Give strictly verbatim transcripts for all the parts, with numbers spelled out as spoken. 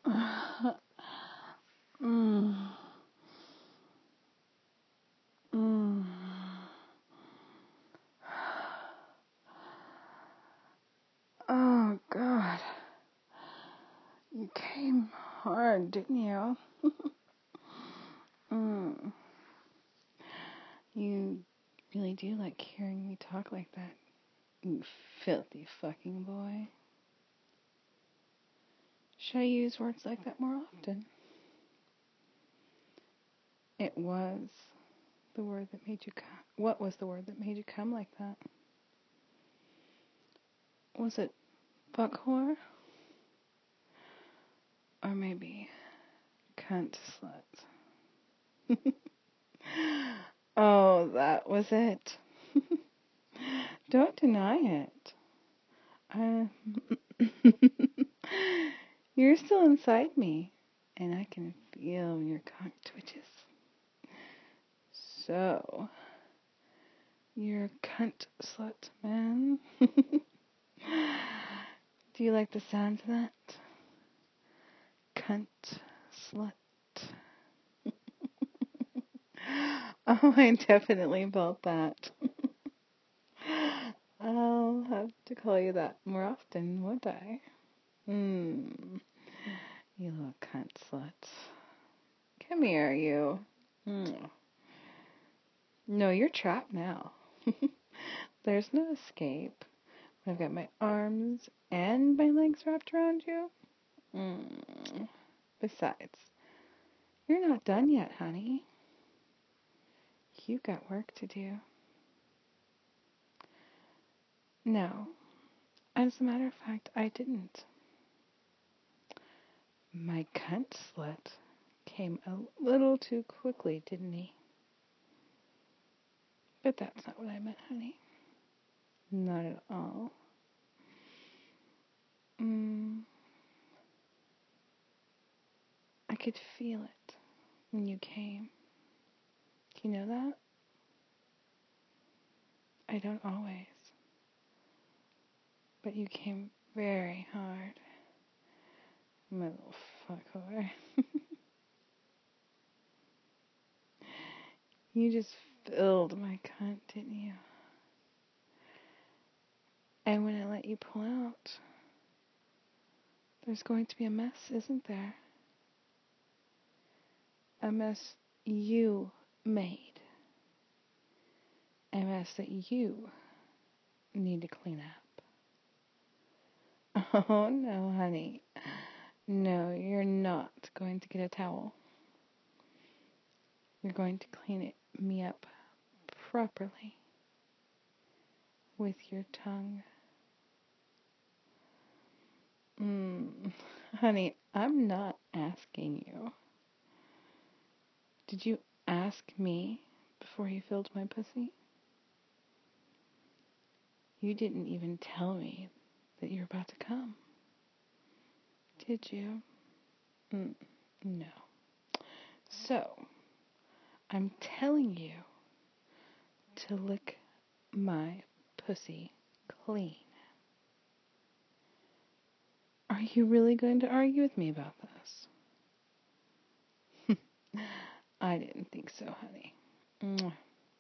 Mm. Mm. Oh, God. You came hard, didn't you? mm. You really do like hearing me talk like that, you filthy fucking boy. Should I use words like that more often? It was the word that made you come. What was the word that made you come like that? Was it fuck whore? Or maybe cunt slut? Oh, that was it. Don't deny it. Uh, you're still inside me, and I can feel your cock twitches. So, you're a cunt slut, man. Do you like the sound of that? Cunt slut. Oh, I definitely felt that. I'll have to call you that more often, won't I? Hmm. You little cunt slut. Come here, you. Mm. No, you're trapped now. There's no escape. I've got my arms and my legs wrapped around you. Mm. Besides, you're not done yet, honey. You've got work to do. No, as a matter of fact, I didn't. My cunt slut came a little too quickly, didn't he? But that's not what I meant, honey. Not at all. Mm, I could feel it when you came. Do you know that? I don't always. But you came very hard. My little fuckhole. You just filled my cunt, didn't you? And when I let you pull out, there's going to be a mess, isn't there? A mess you made. A mess that you need to clean up. Oh, no, honey. No, you're not going to get a towel. You're going to clean it me up properly with your tongue. Mm, honey, I'm not asking you. Did you ask me before you filled my pussy? You didn't even tell me that you're about to come. Did you? Mm, no. So, I'm telling you to lick my pussy clean. Are you really going to argue with me about this? I didn't think so, honey. Mwah.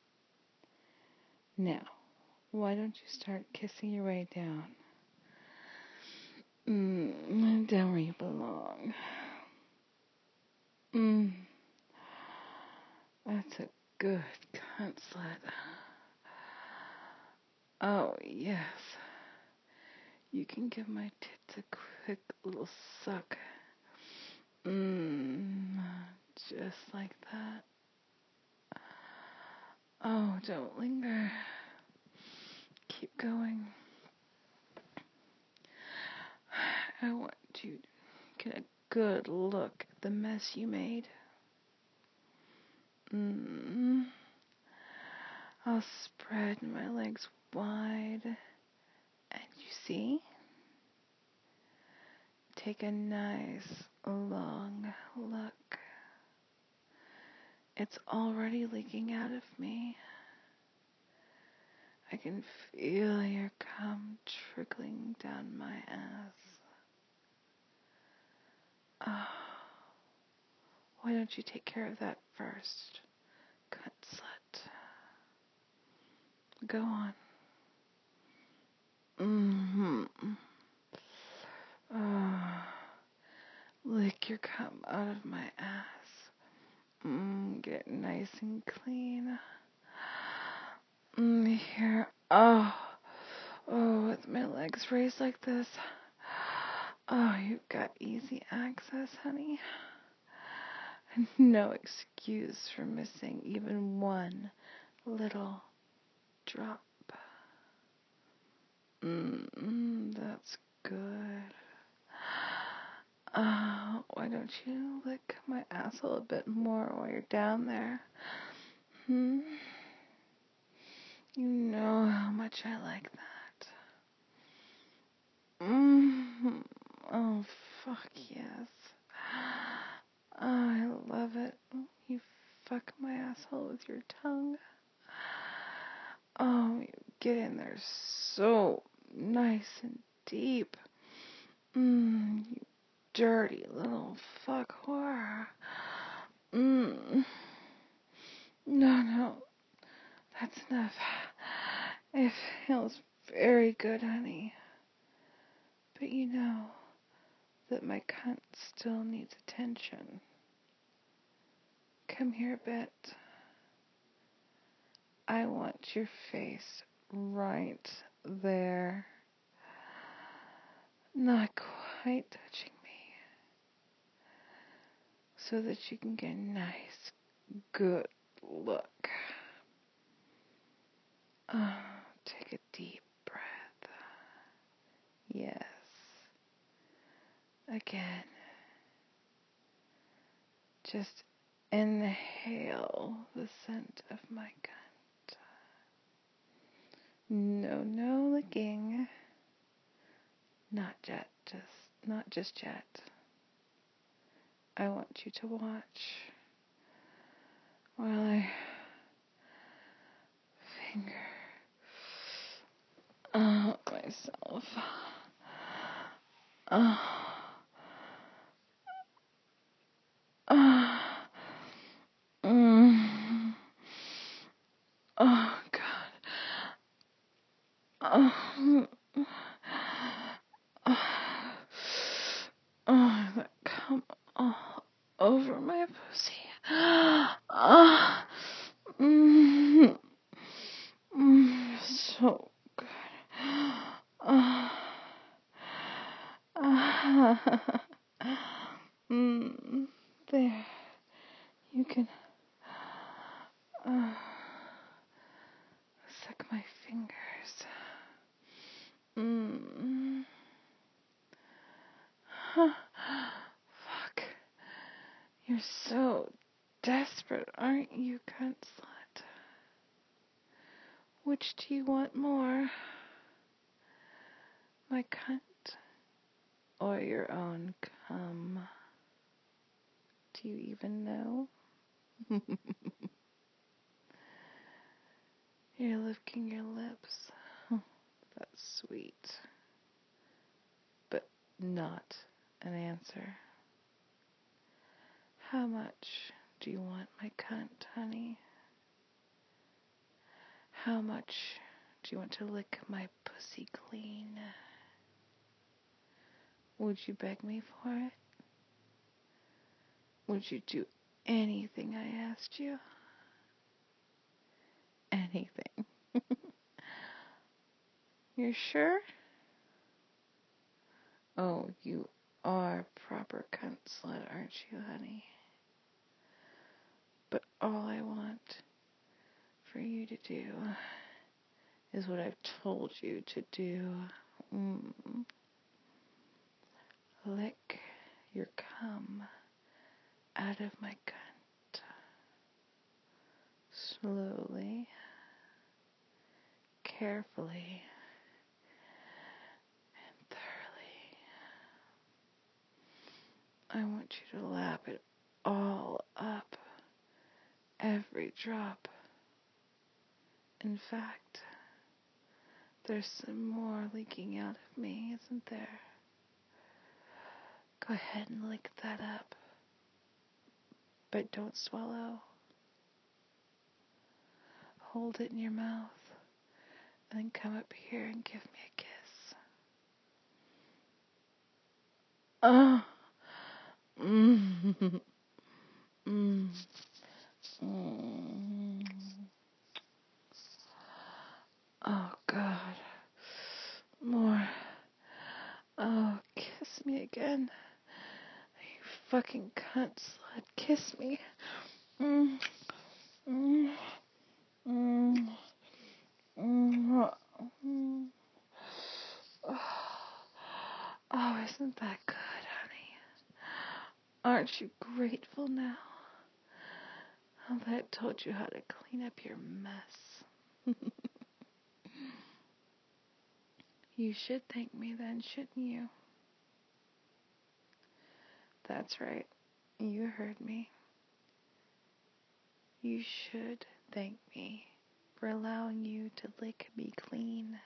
Now, why don't you start kissing your way down? Mm, down where you belong. Mm, that's a good cunt slut. Oh, yes. You can give my tits a quick little suck. Mmm, just like that. Oh, don't linger. Keep going. I want you to get a good look at the mess you made. Mmm. I'll spread my legs wide. And you see? Take a nice long look. It's already leaking out of me. I can feel your cum trickling down my ass. Uh, why don't you take care of that first? Cunt slut. Go on. Mm-hmm. Uh, lick your cum out of my ass. Mm, get nice and clean. Mm, here. Oh. Oh, with my legs raised like this. Oh, you've got easy access, honey. No excuse for missing even one little drop. Mm, that's good. Uh, why don't you lick my asshole a bit more while you're down there? Hmm? You know how much I like that. Mm-hmm. Oh, fuck yes. Oh, I love it. You fuck my asshole with your tongue. Oh, you get in there so nice and deep. Mmm, you dirty little fuck whore. Mmm. No, no. That's enough. It feels very good, honey. But you know that my cunt still needs attention. Come here a bit. I want your face right there. Not quite touching me. So that you can get a nice, good look. Oh, take a deep breath. Yes. Again. Just inhale the scent of my cunt. No, no licking. Not yet, just not just yet. I want you to watch while I finger out myself. Oh. Oh. Mm. Oh, God. Oh. Oh. Oh, that come all over my pussy. Oh. Mm. Mm. So good. Oh. Mm. There. You can uh, suck my fingers. Mm. Fuck. You're so desperate, aren't you, cunt slut? Which do you want more? My cunt or your own cum? Do you even know? You're licking your lips. That's sweet. But not an answer. How much do you want my cunt, honey? How much do you want to lick my pussy clean? Would you beg me for it? Would you do anything I asked you? Anything. You're sure? Oh, you are proper cunt slut, aren't you, honey? But all I want for you to do is what I've told you to do. Mm. Lick your cum out of my cunt. Slowly, carefully, and thoroughly. I want you to lap it all up. Every drop. In fact, there's some more leaking out of me, isn't there? Go Go ahead and lick that up. But don't swallow. Hold it in your mouth. And then come up here and give me a kiss. Oh. Mm. Mm. Mm. Oh, God. More. Oh, kiss me again. You fucking cunt slut. Kiss me. Mm. Mm. Mm. Mm. Mm. Oh, isn't that good, honey? Aren't you grateful now? Oh, that I told you how to clean up your mess. You should thank me then, shouldn't you? That's right. You heard me. You should thank me for allowing you to lick me clean.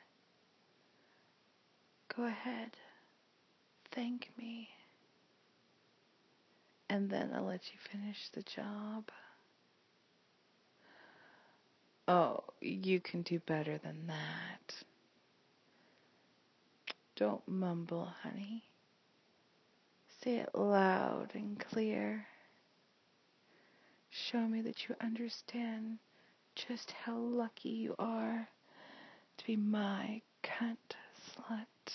Go ahead. Thank me. And then I'll let you finish the job. Oh, you can do better than that. Don't mumble, honey. Say it loud and clear. Show me that you understand just how lucky you are to be my cunt slut.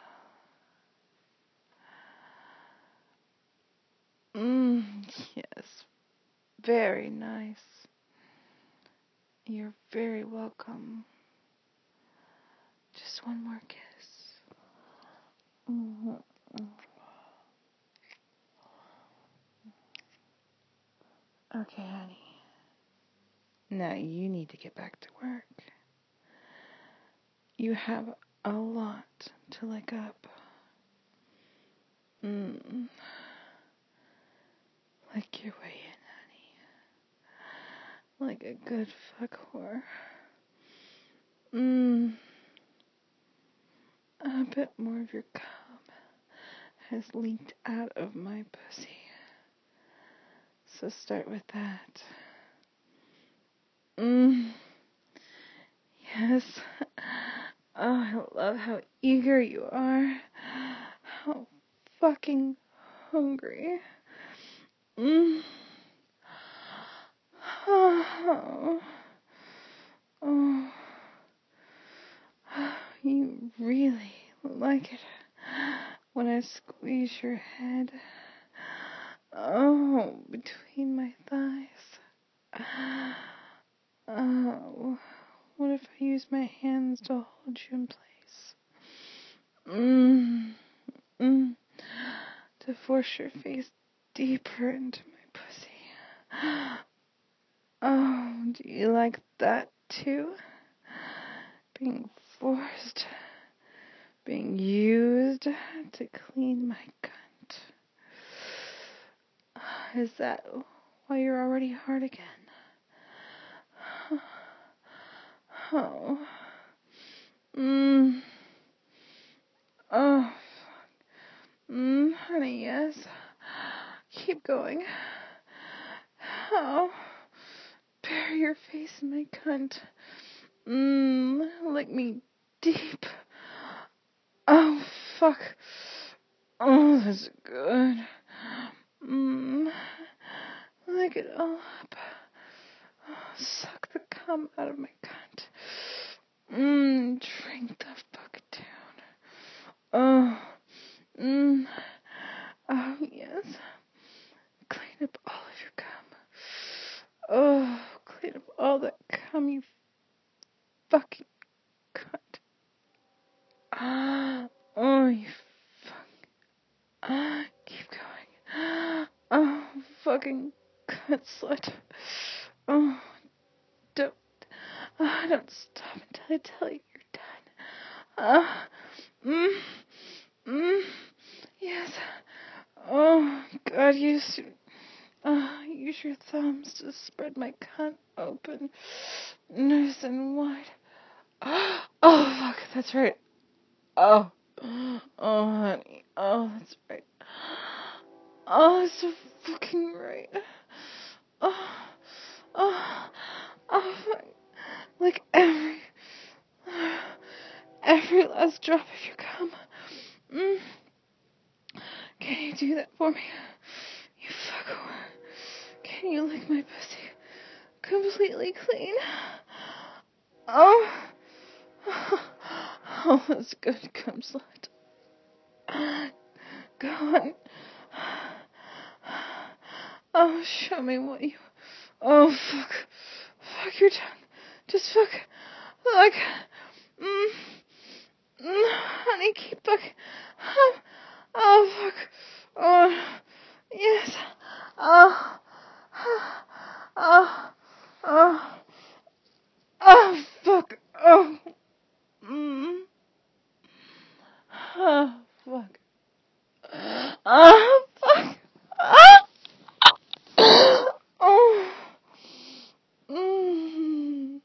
Mmm, yes. Very nice. You're very welcome. Just one more kiss. Mm-hmm. Okay, honey. Now you need to get back to work. You have a lot to lick up. Mmm. Lick your way in, honey. Like a good fuck whore. Mmm. A bit more of your cum has leaked out of my pussy. So start with that. Mmm. Yes. Oh, I love how eager you are. How fucking hungry. Mmm. Oh. Oh. You really like it when I squeeze your head. Oh, between my thighs. Oh, what if I use my hands to hold you in place? Mmm. Mmm. To force your face deeper into my pussy. Oh, do you like that too? Being forced, being used to clean my cunt. Is that why you're already hard again? Oh. Mmm. Oh. Mmm, honey, yes. Keep going. Oh. Bury your face in my cunt. Mmm, lick me deep. Oh, fuck. Oh, that's good. Mmm. Lick it all up. Oh, suck the cum out of my cunt. Mmm, drink the fuck down. Oh. Mmm. Oh, yes. Clean up all of your cum. Oh, clean up all that cum, you fucking cunt. Ah, oh, you fuck. Ah, keep going. Oh, fucking cunt slut. Oh, don't, ah, don't stop until I tell you you're done. Ah, mmm, mmm, yes. Oh, God, use, uh, use your thumbs to spread my cunt open, nice and wide. Oh, fuck, that's right. Oh, oh, honey. Oh, that's right. Oh, so fucking right. Oh, oh, oh, like every, every last drop of your cum. Mm. Can you do that for me? You fuck whore. Can you lick my pussy completely clean? Oh, oh, that's good, cum slut. Go on. Oh, show me what you. Oh, fuck. Fuck your tongue. Just fuck. Fuck. Mm. Mm. Honey, keep fucking. Oh, oh, fuck. Oh, yes. Oh. Oh. Oh. Oh, fuck. Oh. Mm. Oh, fuck. Oh, fuck. Ah! Oh. Mm.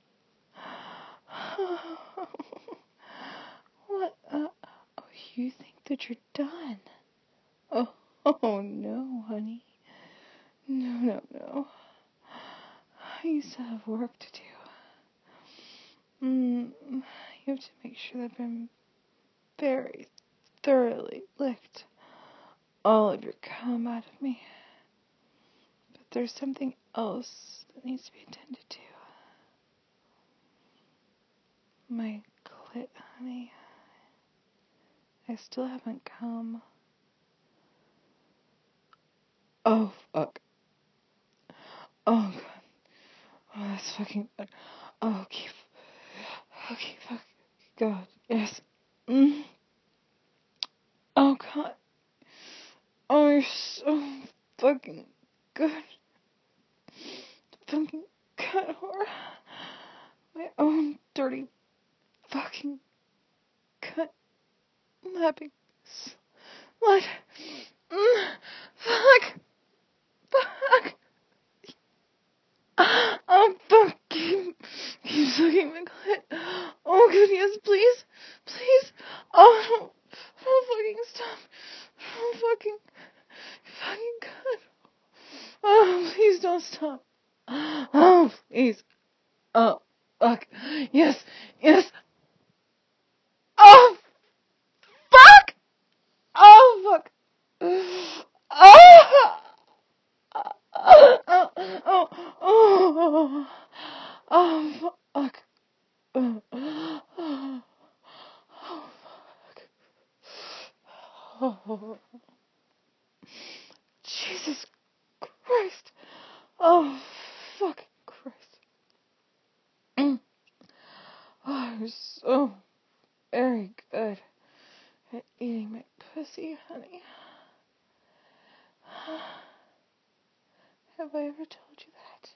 What? Uh, oh, you think that you're done? Oh, oh no, honey. No, no, no. You still have work to do. Mm, you have to make sure that I've been very thoroughly licked all of your cum out of me. But there's something else that needs to be attended to. My clit, honey. I still haven't come. Oh, fuck. Oh, God. Oh, that's fucking bad. Oh, okay. Okay, fuck. God. Yes. Mm. Oh, God. Oh, you're so fucking good. Fucking cut whore. My own dirty fucking cut lapping slut. Mm. Fuck. Fuck. Oh, fuck. Keep, keep sucking my clit. Oh, good, yes, please. Please. Oh, don't fucking stop. Don't fucking, fucking cut. Oh, please don't stop. Oh, please. Oh, fuck. Yes, yes. Oh, fuck. Oh, fuck. Oh, oh, oh, oh, oh, oh, fuck. Oh, oh, fuck. Oh, Jesus Christ. Oh, fuck Christ. Mm. Oh, you're so very good at eating my pussy, honey. Have I ever told you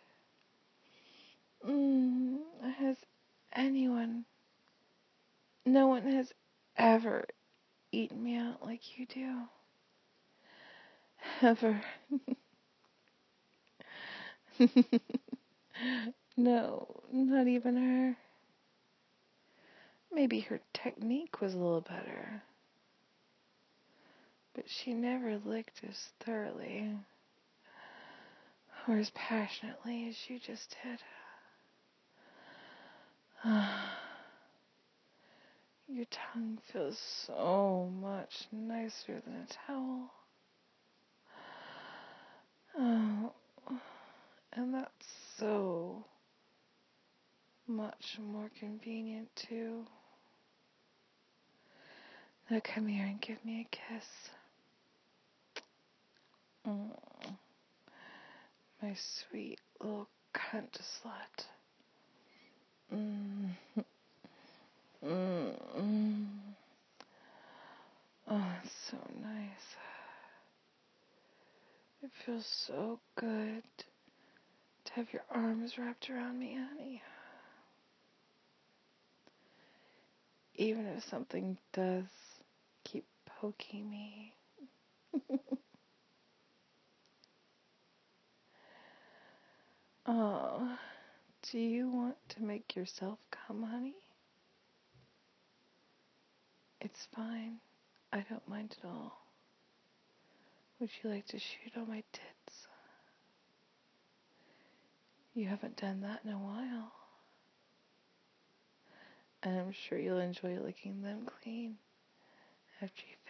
that? Mm, has anyone, no one has ever eaten me out like you do. Ever. No, not even her. Maybe her technique was a little better. But she never licked as thoroughly or as passionately as you just did. Your tongue feels so much nicer than a towel. Oh, and that's so much more convenient too. Now come here and give me a kiss. Mm, my sweet little cunt slut. Mm. Mm. Mm. Oh, it's so nice. It feels so good to have your arms wrapped around me, honey. Even if something does keep poking me. Oh, do you want to make yourself come, honey? It's fine. I don't mind at all. Would you like to shoot on my tits? You haven't done that in a while. And I'm sure you'll enjoy licking them clean after you